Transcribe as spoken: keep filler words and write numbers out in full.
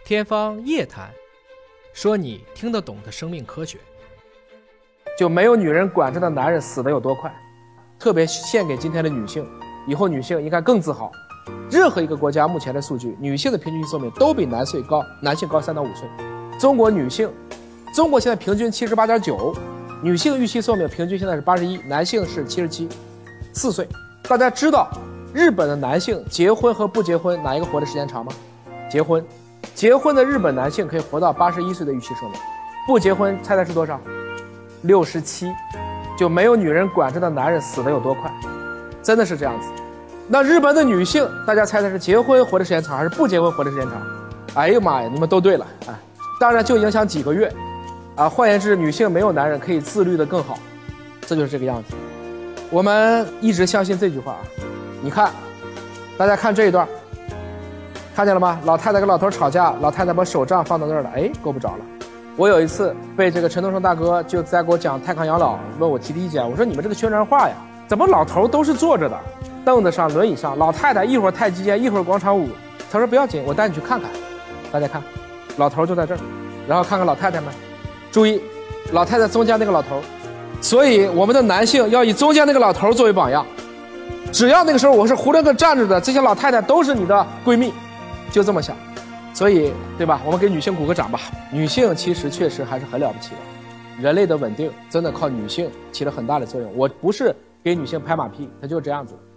天方夜谭，说你听得懂的生命科学。 就没有女人管着的男人死得有多快，特别献给今天的女性，以后女性应该更自豪。任何一个国家目前的数据，女性的平均寿命都比男性高，男性高三到五岁。中国女性，中国现在平均七十八点九，女性预期寿命平均现在是八十一，男性是七十七，四岁。大家知道日本的男性结婚和不结婚哪一个活的时间长吗？结婚，结婚的日本男性可以活到八十一岁的预期寿命，不结婚猜猜是多少？六十七。就没有女人管着的男人死得有多快，真的是这样子。那日本的女性，大家猜猜是结婚活的时间长还是不结婚活的时间长？哎呦妈呀，你们都对了啊！当然就影响几个月啊。换言之，女性没有男人可以自律的更好，这就是这个样子。我们一直相信这句话啊。你看，大家看这一段，看见了吗？老太太跟老头吵架，老太太把手杖放到那儿了，哎，够不着了。我有一次被这个陈东升大哥就在给我讲太康养老，问我提的意见，我说你们这个宣传画呀，怎么老头都是坐着的，凳子上轮椅上，老太太一会儿太极剑一会儿广场舞。他说不要紧，我带你去看看。大家看，老头就在这儿，然后看看老太太们，注意老太太中间那个老头，所以我们的男性要以中间那个老头作为榜样。只要那个时候我是囫囵个站着的，这些老太太都是你的闺蜜，就这么想。所以对吧，我们给女性鼓个掌吧。女性其实确实还是很了不起的，人类的稳定真的靠女性起了很大的作用。我不是给女性拍马屁，它就是这样子。